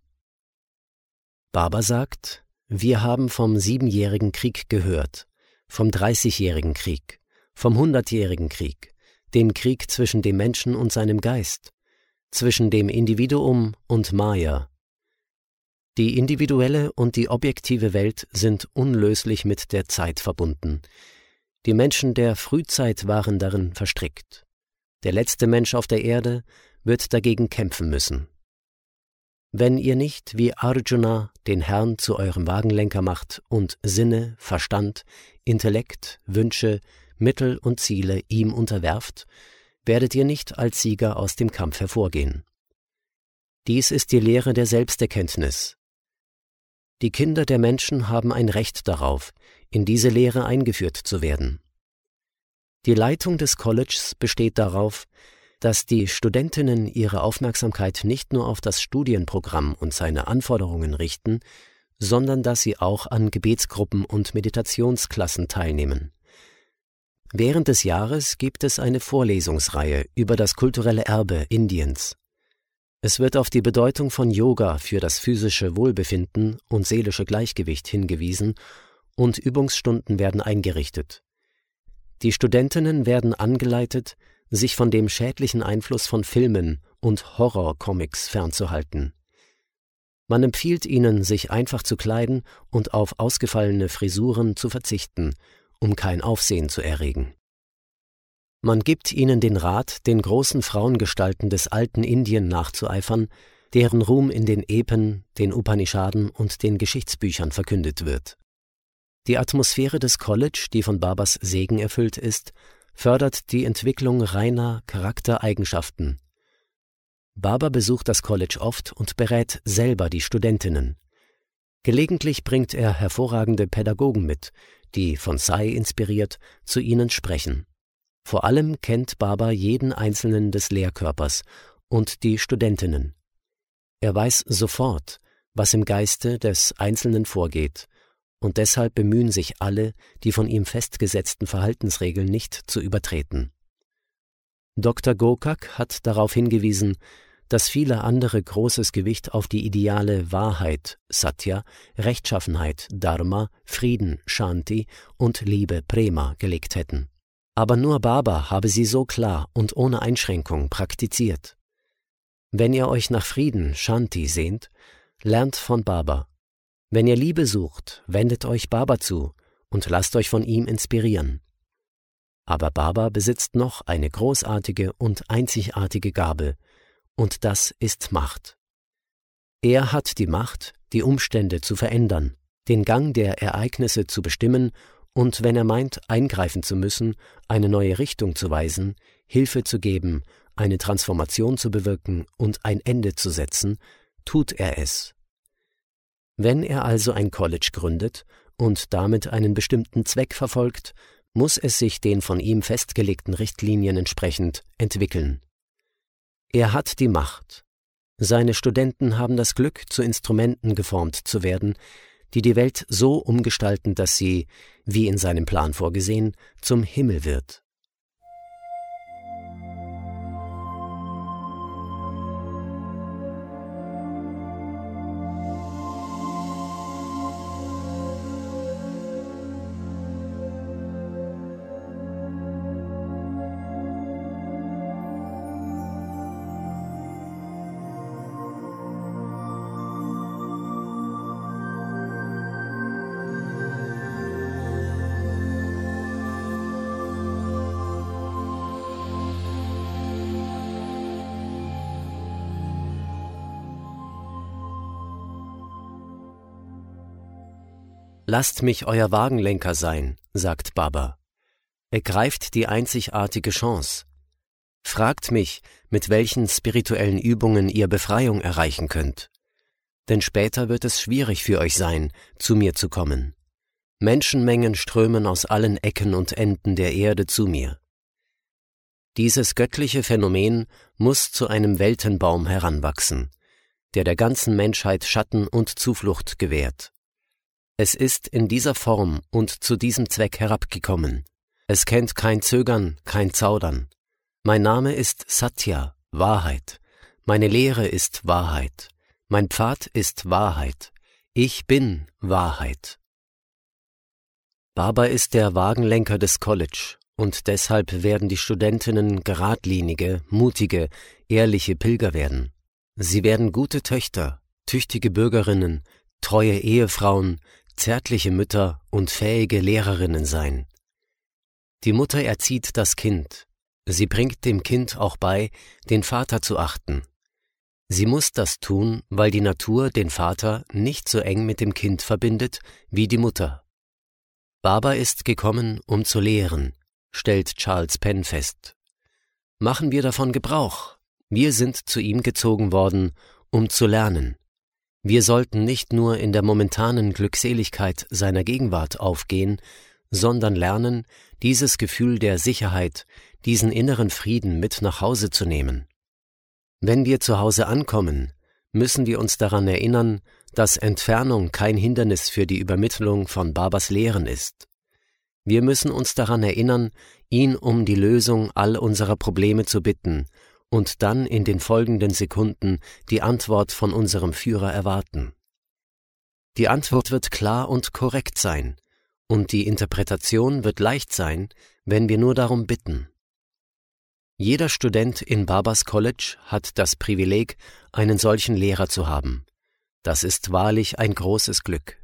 C: Baba sagt, wir haben vom siebenjährigen Krieg gehört, vom dreißigjährigen Krieg, vom hundertjährigen Krieg, dem Krieg zwischen dem Menschen und seinem Geist, zwischen dem Individuum und Maya. Die individuelle und die objektive Welt sind unlöslich mit der Zeit verbunden. Die Menschen der Frühzeit waren darin verstrickt. Der letzte Mensch auf der Erde wird dagegen kämpfen müssen. Wenn ihr nicht wie Arjuna den Herrn zu eurem Wagenlenker macht und Sinne, Verstand, Intellekt, Wünsche, Mittel und Ziele ihm unterwerft, werdet ihr nicht als Sieger aus dem Kampf hervorgehen. Dies ist die Lehre der Selbsterkenntnis. Die Kinder der Menschen haben ein Recht darauf, in diese Lehre eingeführt zu werden. Die Leitung des Colleges besteht darauf, dass die Studentinnen ihre Aufmerksamkeit nicht nur auf das Studienprogramm und seine Anforderungen richten, sondern dass sie auch an Gebetsgruppen und Meditationsklassen teilnehmen. Während des Jahres gibt es eine Vorlesungsreihe über das kulturelle Erbe Indiens. Es wird auf die Bedeutung von Yoga für das physische Wohlbefinden und seelische Gleichgewicht hingewiesen und Übungsstunden werden eingerichtet. Die Studentinnen werden angeleitet, sich von dem schädlichen Einfluss von Filmen und Horrorcomics fernzuhalten. Man empfiehlt ihnen, sich einfach zu kleiden und auf ausgefallene Frisuren zu verzichten, um kein Aufsehen zu erregen. Man gibt ihnen den Rat, den großen Frauengestalten des alten Indien nachzueifern, deren Ruhm in den Epen, den Upanishaden und den Geschichtsbüchern verkündet wird. Die Atmosphäre des College, die von Babas Segen erfüllt ist, fördert die Entwicklung reiner Charaktereigenschaften. Baba besucht das College oft und berät selber die Studentinnen. Gelegentlich bringt er hervorragende Pädagogen mit, die von Sai inspiriert zu ihnen sprechen. Vor allem kennt Baba jeden Einzelnen des Lehrkörpers und die Studentinnen. Er weiß sofort, was im Geiste des Einzelnen vorgeht, und deshalb bemühen sich alle, die von ihm festgesetzten Verhaltensregeln nicht zu übertreten. Doktor Gokak hat darauf hingewiesen, dass viele andere großes Gewicht auf die Ideale Wahrheit, Satya, Rechtschaffenheit, Dharma, Frieden, Shanti und Liebe, Prema, gelegt hätten. Aber nur Baba habe sie so klar und ohne Einschränkung praktiziert. Wenn ihr euch nach Frieden, Shanti, sehnt, lernt von Baba. Wenn ihr Liebe sucht, wendet euch Baba zu und lasst euch von ihm inspirieren. Aber Baba besitzt noch eine großartige und einzigartige Gabe, und das ist Macht. Er hat die Macht, die Umstände zu verändern, den Gang der Ereignisse zu bestimmen und wenn er meint, eingreifen zu müssen, eine neue Richtung zu weisen, Hilfe zu geben, eine Transformation zu bewirken und ein Ende zu setzen, tut er es. Wenn er also ein College gründet und damit einen bestimmten Zweck verfolgt, muss es sich den von ihm festgelegten Richtlinien entsprechend entwickeln. Er hat die Macht. Seine Studenten haben das Glück, zu Instrumenten geformt zu werden, die die Welt so umgestalten, dass sie, wie in seinem Plan vorgesehen, zum Himmel wird. »Lasst mich euer Wagenlenker sein«, sagt Baba. Ergreift die einzigartige Chance. Fragt mich, mit welchen spirituellen Übungen ihr Befreiung erreichen könnt. Denn später wird es schwierig für euch sein, zu mir zu kommen. Menschenmengen strömen aus allen Ecken und Enden der Erde zu mir. Dieses göttliche Phänomen muss zu einem Weltenbaum heranwachsen, der der ganzen Menschheit Schatten und Zuflucht gewährt. Es ist in dieser Form und zu diesem Zweck herabgekommen. Es kennt kein Zögern, kein Zaudern. Mein Name ist Satya, Wahrheit. Meine Lehre ist Wahrheit. Mein Pfad ist Wahrheit. Ich bin Wahrheit. Baba ist der Wagenlenker des College und deshalb werden die Studentinnen geradlinige, mutige, ehrliche Pilger werden. Sie werden gute Töchter, tüchtige Bürgerinnen, treue Ehefrauen, zärtliche Mütter und fähige Lehrerinnen sein. Die Mutter erzieht das Kind. Sie bringt dem Kind auch bei, den Vater zu achten. Sie muss das tun, weil die Natur den Vater nicht so eng mit dem Kind verbindet wie die Mutter. Baba ist gekommen, um zu lehren, stellt Charles Penn fest. Machen wir davon Gebrauch. Wir sind zu ihm gezogen worden, um zu lernen. Wir sollten nicht nur in der momentanen Glückseligkeit seiner Gegenwart aufgehen, sondern lernen, dieses Gefühl der Sicherheit, diesen inneren Frieden mit nach Hause zu nehmen. Wenn wir zu Hause ankommen, müssen wir uns daran erinnern, dass Entfernung kein Hindernis für die Übermittlung von Babas Lehren ist. Wir müssen uns daran erinnern, ihn um die Lösung all unserer Probleme zu bitten und dann in den folgenden Sekunden die Antwort von unserem Führer erwarten. Die Antwort wird klar und korrekt sein, und die Interpretation wird leicht sein, wenn wir nur darum bitten. Jeder Student in Babas College hat das Privileg, einen solchen Lehrer zu haben. Das ist wahrlich ein großes Glück.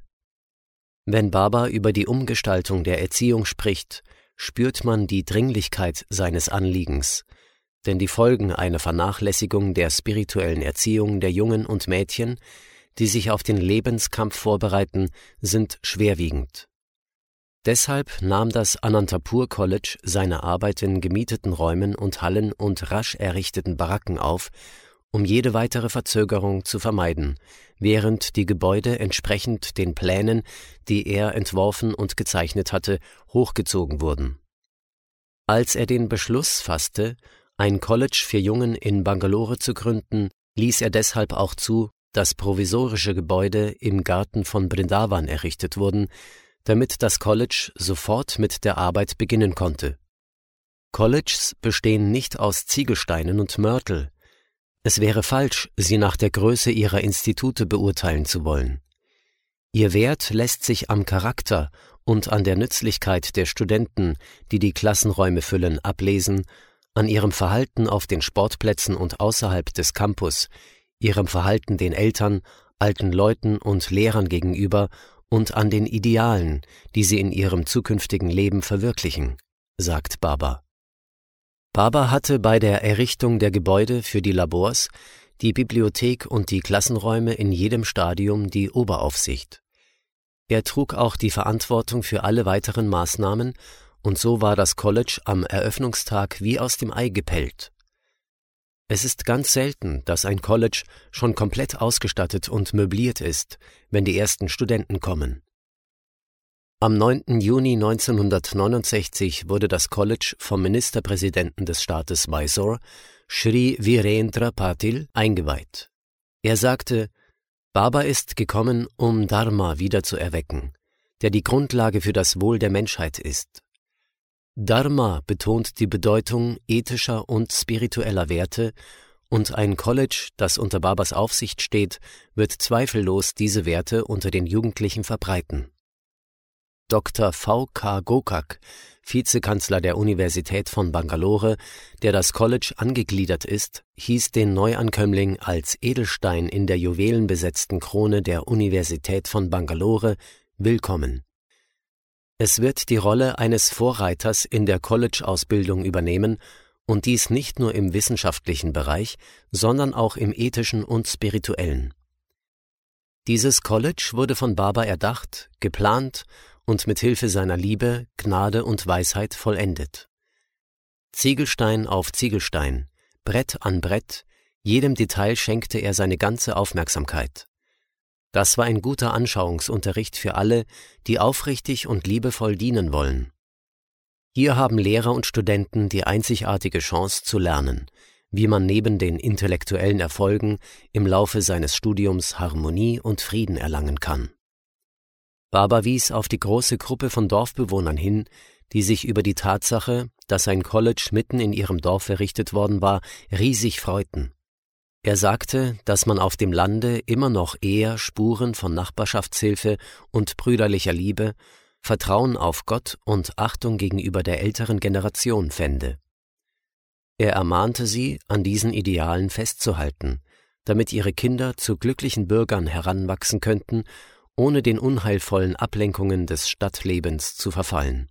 C: Wenn Baba über die Umgestaltung der Erziehung spricht, spürt man die Dringlichkeit seines Anliegens, denn die Folgen einer Vernachlässigung der spirituellen Erziehung der Jungen und Mädchen, die sich auf den Lebenskampf vorbereiten, sind schwerwiegend. Deshalb nahm das Anantapur College seine Arbeit in gemieteten Räumen und Hallen und rasch errichteten Baracken auf, um jede weitere Verzögerung zu vermeiden, während die Gebäude entsprechend den Plänen, die er entworfen und gezeichnet hatte, hochgezogen wurden. Als er den Beschluss fasste, ein College für Jungen in Bangalore zu gründen, ließ er deshalb auch zu, dass provisorische Gebäude im Garten von Brindavan errichtet wurden, damit das College sofort mit der Arbeit beginnen konnte. Colleges bestehen nicht aus Ziegelsteinen und Mörtel. Es wäre falsch, sie nach der Größe ihrer Institute beurteilen zu wollen. Ihr Wert lässt sich am Charakter und an der Nützlichkeit der Studenten, die die Klassenräume füllen, ablesen, an ihrem Verhalten auf den Sportplätzen und außerhalb des Campus, ihrem Verhalten den Eltern, alten Leuten und Lehrern gegenüber und an den Idealen, die sie in ihrem zukünftigen Leben verwirklichen, sagt Baba. Baba hatte bei der Errichtung der Gebäude für die Labors, die Bibliothek und die Klassenräume in jedem Stadium die Oberaufsicht. Er trug auch die Verantwortung für alle weiteren Maßnahmen, und so war das College am Eröffnungstag wie aus dem Ei gepellt. Es ist ganz selten, dass ein College schon komplett ausgestattet und möbliert ist, wenn die ersten Studenten kommen. Am neunten Juni neunzehnhundertneunundsechzig wurde das College vom Ministerpräsidenten des Staates Mysore, Shri Virendra Patil, eingeweiht. Er sagte, Baba ist gekommen, um Dharma wieder zu erwecken, der die Grundlage für das Wohl der Menschheit ist. Dharma betont die Bedeutung ethischer und spiritueller Werte, und ein College, das unter Babas Aufsicht steht, wird zweifellos diese Werte unter den Jugendlichen verbreiten. Doktor V K Gokak, Vizekanzler der Universität von Bangalore, der das College angegliedert ist, hieß den Neuankömmling als Edelstein in der juwelenbesetzten Krone der Universität von Bangalore willkommen. Es wird die Rolle eines Vorreiters in der College-Ausbildung übernehmen und dies nicht nur im wissenschaftlichen Bereich, sondern auch im ethischen und spirituellen. Dieses College wurde von Baba erdacht, geplant und mit Hilfe seiner Liebe, Gnade und Weisheit vollendet. Ziegelstein auf Ziegelstein, Brett an Brett, jedem Detail schenkte er seine ganze Aufmerksamkeit. Das war ein guter Anschauungsunterricht für alle, die aufrichtig und liebevoll dienen wollen. Hier haben Lehrer und Studenten die einzigartige Chance zu lernen, wie man neben den intellektuellen Erfolgen im Laufe seines Studiums Harmonie und Frieden erlangen kann. Baba wies auf die große Gruppe von Dorfbewohnern hin, die sich über die Tatsache, dass ein College mitten in ihrem Dorf errichtet worden war, riesig freuten. Er sagte, dass man auf dem Lande immer noch eher Spuren von Nachbarschaftshilfe und brüderlicher Liebe, Vertrauen auf Gott und Achtung gegenüber der älteren Generation fände. Er ermahnte sie, an diesen Idealen festzuhalten, damit ihre Kinder zu glücklichen Bürgern heranwachsen könnten, ohne den unheilvollen Ablenkungen des Stadtlebens zu verfallen.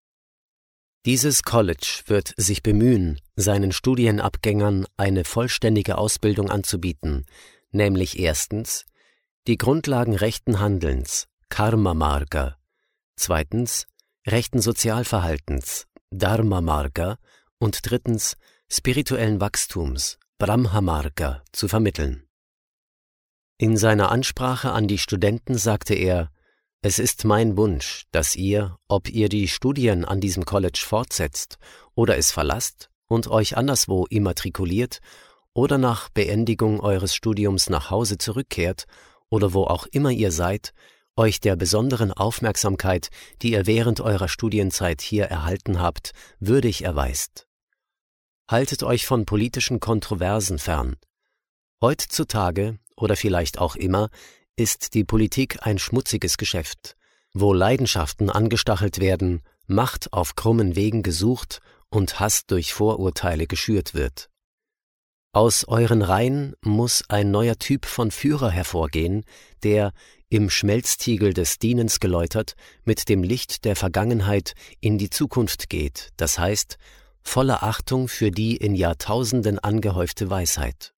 C: Dieses College wird sich bemühen, seinen Studienabgängern eine vollständige Ausbildung anzubieten, nämlich erstens die Grundlagen rechten Handelns, Karma Marga, zweitens rechten Sozialverhaltens, Dharma Marga und drittens spirituellen Wachstums, Brahma Marga, zu vermitteln. In seiner Ansprache an die Studenten sagte er, es ist mein Wunsch, dass ihr, ob ihr die Studien an diesem College fortsetzt oder es verlasst und euch anderswo immatrikuliert oder nach Beendigung eures Studiums nach Hause zurückkehrt oder wo auch immer ihr seid, euch der besonderen Aufmerksamkeit, die ihr während eurer Studienzeit hier erhalten habt, würdig erweist. Haltet euch von politischen Kontroversen fern. Heutzutage, oder vielleicht auch immer, ist die Politik ein schmutziges Geschäft, wo Leidenschaften angestachelt werden, Macht auf krummen Wegen gesucht und Hass durch Vorurteile geschürt wird. Aus euren Reihen muss ein neuer Typ von Führer hervorgehen, der, im Schmelztiegel des Dienens geläutert, mit dem Licht der Vergangenheit in die Zukunft geht, das heißt, voller Achtung für die in Jahrtausenden angehäufte Weisheit.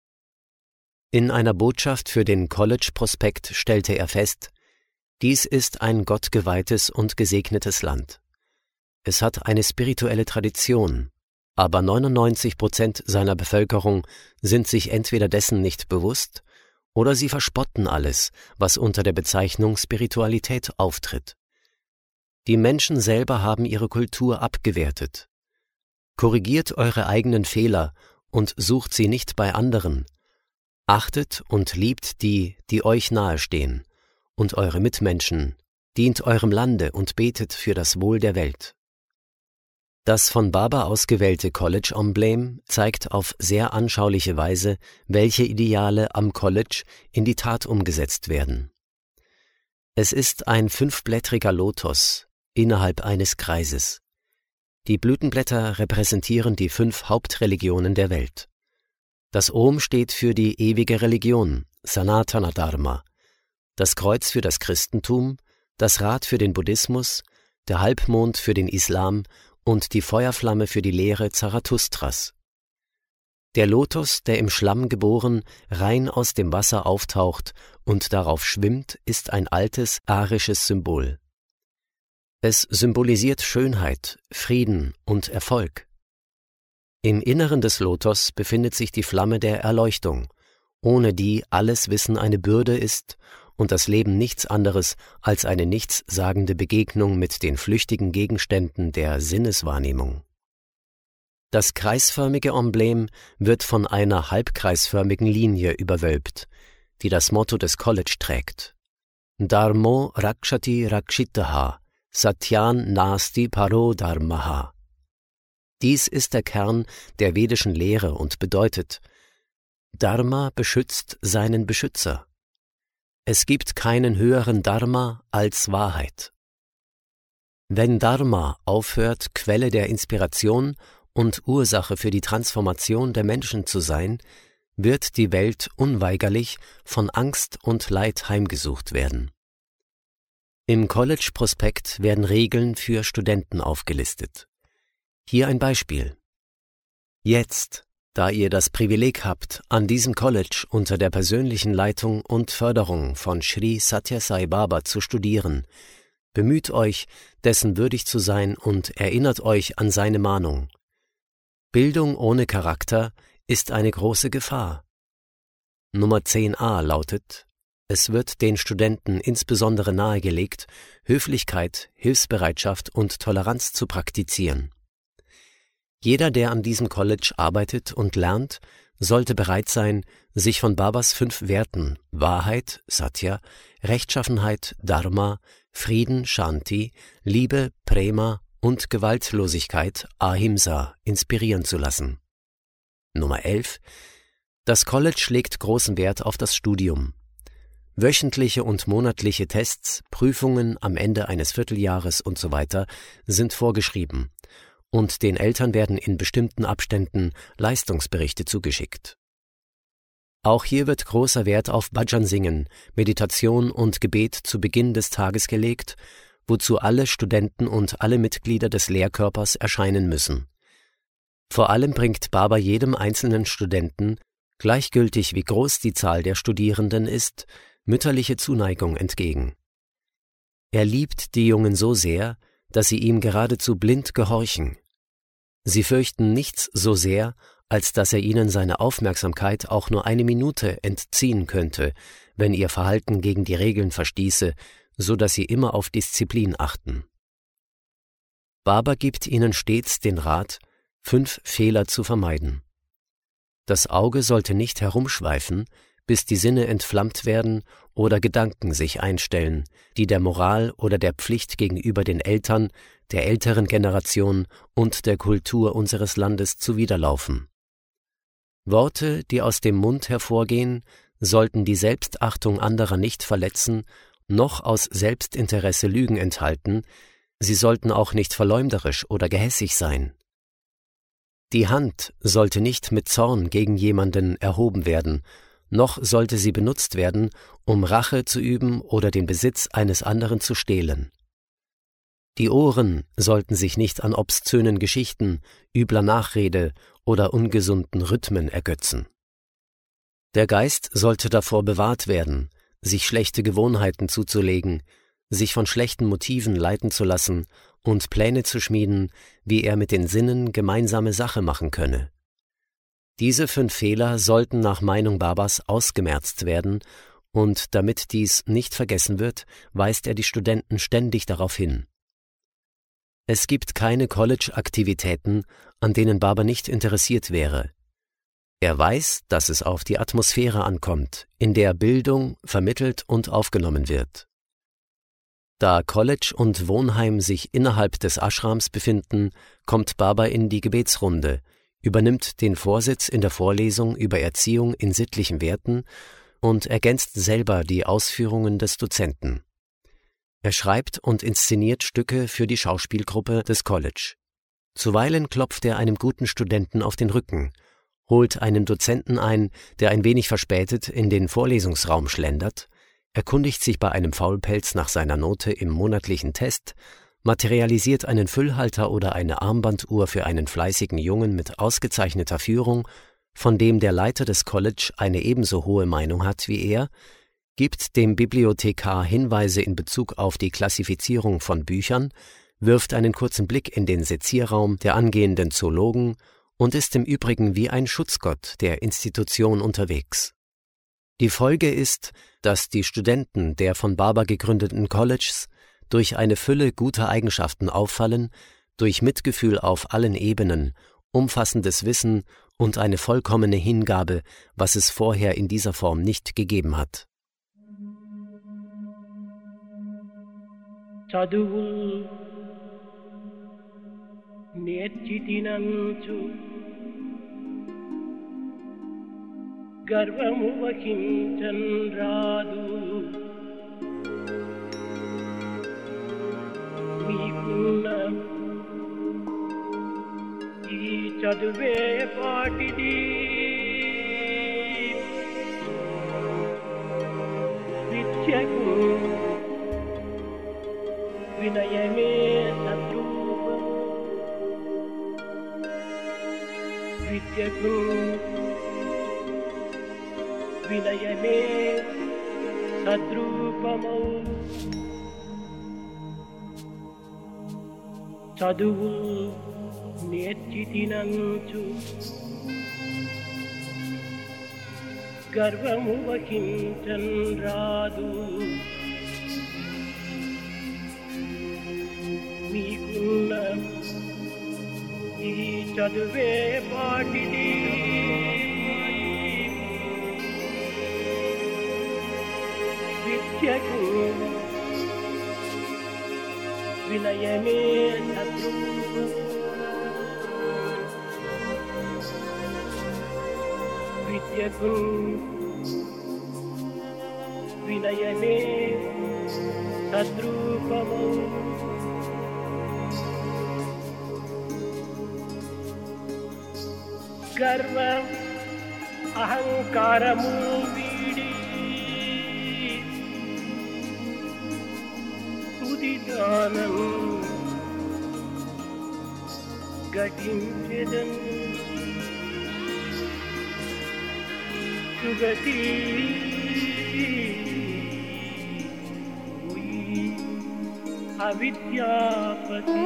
C: In einer Botschaft für den College-Prospekt stellte er fest, dies ist ein gottgeweihtes und gesegnetes Land. Es hat eine spirituelle Tradition, aber neunundneunzig Prozent seiner Bevölkerung sind sich entweder dessen nicht bewusst oder sie verspotten alles, was unter der Bezeichnung Spiritualität auftritt. Die Menschen selber haben ihre Kultur abgewertet. Korrigiert eure eigenen Fehler und sucht sie nicht bei anderen. Achtet und liebt die, die euch nahestehen, und eure Mitmenschen, dient eurem Lande und betet für das Wohl der Welt. Das von Baba ausgewählte College-Emblem zeigt auf sehr anschauliche Weise, welche Ideale am College in die Tat umgesetzt werden. Es ist ein fünfblättriger Lotus innerhalb eines Kreises. Die Blütenblätter repräsentieren die fünf Hauptreligionen der Welt. Das Om steht für die ewige Religion, Sanatana Dharma, das Kreuz für das Christentum, das Rad für den Buddhismus, der Halbmond für den Islam und die Feuerflamme für die Lehre Zarathustras. Der Lotus, der im Schlamm geboren, rein aus dem Wasser auftaucht und darauf schwimmt, ist ein altes arisches Symbol. Es symbolisiert Schönheit, Frieden und Erfolg. Im Inneren des Lotus befindet sich die Flamme der Erleuchtung, ohne die alles Wissen eine Bürde ist und das Leben nichts anderes als eine nichtssagende Begegnung mit den flüchtigen Gegenständen der Sinneswahrnehmung. Das kreisförmige Emblem wird von einer halbkreisförmigen Linie überwölbt, die das Motto des College trägt: Dharmo rakshati rakshitaha, satyan nasti paro dharmaha. Dies ist der Kern der vedischen Lehre und bedeutet: Dharma beschützt seinen Beschützer. Es gibt keinen höheren Dharma als Wahrheit. Wenn Dharma aufhört, Quelle der Inspiration und Ursache für die Transformation der Menschen zu sein, wird die Welt unweigerlich von Angst und Leid heimgesucht werden. Im College-Prospekt werden Regeln für Studenten aufgelistet. Hier ein Beispiel. Jetzt, da ihr das Privileg habt, an diesem College unter der persönlichen Leitung und Förderung von Sri Sathya Sai Baba zu studieren, bemüht euch, dessen würdig zu sein und erinnert euch an seine Mahnung. Bildung ohne Charakter ist eine große Gefahr. Nummer zehn a lautet: Es wird den Studenten insbesondere nahegelegt, Höflichkeit, Hilfsbereitschaft und Toleranz zu praktizieren. Jeder, der an diesem College arbeitet und lernt, sollte bereit sein, sich von Babas fünf Werten Wahrheit, Satya, Rechtschaffenheit, Dharma, Frieden, Shanti, Liebe, Prema und Gewaltlosigkeit, Ahimsa, inspirieren zu lassen. Nummer elf. Das College legt großen Wert auf das Studium. Wöchentliche und monatliche Tests, Prüfungen am Ende eines Vierteljahres und so weiter sind vorgeschrieben. Und den Eltern werden in bestimmten Abständen Leistungsberichte zugeschickt. Auch hier wird großer Wert auf Bhajan-Singen, Meditation und Gebet zu Beginn des Tages gelegt, wozu alle Studenten und alle Mitglieder des Lehrkörpers erscheinen müssen. Vor allem bringt Baba jedem einzelnen Studenten, gleichgültig wie groß die Zahl der Studierenden ist, mütterliche Zuneigung entgegen. Er liebt die Jungen so sehr, dass sie ihm geradezu blind gehorchen. Sie fürchten nichts so sehr, als dass er ihnen seine Aufmerksamkeit auch nur eine Minute entziehen könnte, wenn ihr Verhalten gegen die Regeln verstieße, so dass sie immer auf Disziplin achten. Baba gibt ihnen stets den Rat, fünf Fehler zu vermeiden. Das Auge sollte nicht herumschweifen, bis die Sinne entflammt werden oder Gedanken sich einstellen, die der Moral oder der Pflicht gegenüber den Eltern, der älteren Generation und der Kultur unseres Landes zuwiderlaufen. Worte, die aus dem Mund hervorgehen, sollten die Selbstachtung anderer nicht verletzen, noch aus Selbstinteresse Lügen enthalten, sie sollten auch nicht verleumderisch oder gehässig sein. Die Hand sollte nicht mit Zorn gegen jemanden erhoben werden, noch sollte sie benutzt werden, um Rache zu üben oder den Besitz eines anderen zu stehlen. Die Ohren sollten sich nicht an obszönen Geschichten, übler Nachrede oder ungesunden Rhythmen ergötzen. Der Geist sollte davor bewahrt werden, sich schlechte Gewohnheiten zuzulegen, sich von schlechten Motiven leiten zu lassen und Pläne zu schmieden, wie er mit den Sinnen gemeinsame Sache machen könne. Diese fünf Fehler sollten nach Meinung Babas ausgemerzt werden, und damit dies nicht vergessen wird, weist er die Studenten ständig darauf hin. Es gibt keine College-Aktivitäten, an denen Baba nicht interessiert wäre. Er weiß, dass es auf die Atmosphäre ankommt, in der Bildung vermittelt und aufgenommen wird. Da College und Wohnheim sich innerhalb des Ashrams befinden, kommt Baba in die Gebetsrunde, übernimmt den Vorsitz in der Vorlesung über Erziehung in sittlichen Werten und ergänzt selber die Ausführungen des Dozenten. Er schreibt und inszeniert Stücke für die Schauspielgruppe des College. Zuweilen klopft er einem guten Studenten auf den Rücken, holt einen Dozenten ein, der ein wenig verspätet in den Vorlesungsraum schlendert, erkundigt sich bei einem Faulpelz nach seiner Note im monatlichen Test, materialisiert einen Füllhalter oder eine Armbanduhr für einen fleißigen Jungen mit ausgezeichneter Führung, von dem der Leiter des College eine ebenso hohe Meinung hat wie er, gibt dem Bibliothekar Hinweise in Bezug auf die Klassifizierung von Büchern, wirft einen kurzen Blick in den Sezierraum der angehenden Zoologen und ist im Übrigen wie ein Schutzgott der Institution unterwegs. Die Folge ist, dass die Studenten der von Baba gegründeten Colleges durch eine Fülle guter Eigenschaften auffallen, durch Mitgefühl auf allen Ebenen, umfassendes Wissen und eine vollkommene Hingabe, was es vorher in dieser Form nicht gegeben hat.
D: చదువుల్ నేర్చితినంచు గర్వము వహించన్ రాదు మీకున్న ఈ చదువే పాటిది విద్యకు వినయమే సద్రూపం విద్యకు వినయమే సద్రూపమౌ చదువు నేర్చితినంచు గర్వము వహించన్ రాదు మీకున్న ఈ చదువే పాటిది విద్యకు వినయమే సద్రూపం విద్యకు వినయమే సద్రూపము గర్వ అహంకారము వీడి ఉదితానం ఘటించెదన్ సుగతి అవిద్యాపతి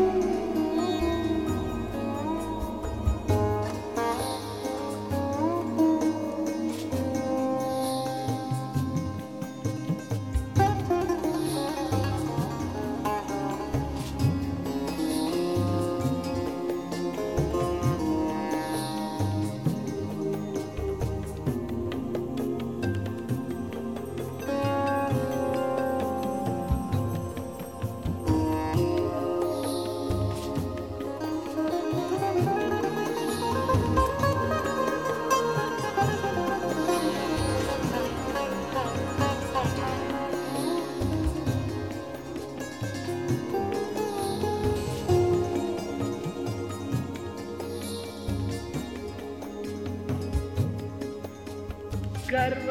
D: గర్వ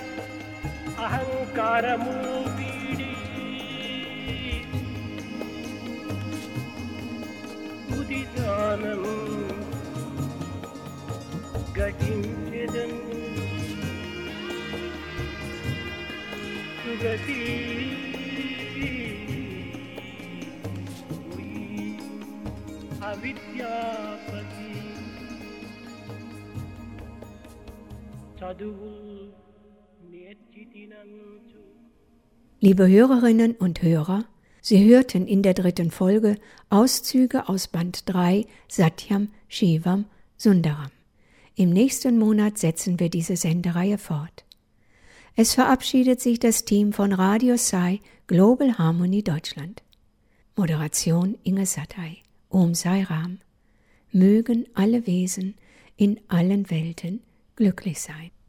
D: అహంకారము వీడి ఉదితానం ఘటించెదన్ సుగతి అవిద్యాపతి చదువు నేర్చితినంచు.
B: Liebe Hörerinnen und Hörer, Sie hörten in der dritten Folge Auszüge aus Band drei Satyam Shivam Sundaram. Im nächsten Monat setzen wir diese Sendereihe fort. Es verabschiedet sich das Team von Radio Sai Global Harmony Deutschland. Moderation Inge Satai. Om Sai Ram. Mögen alle Wesen in allen Welten glücklich sein.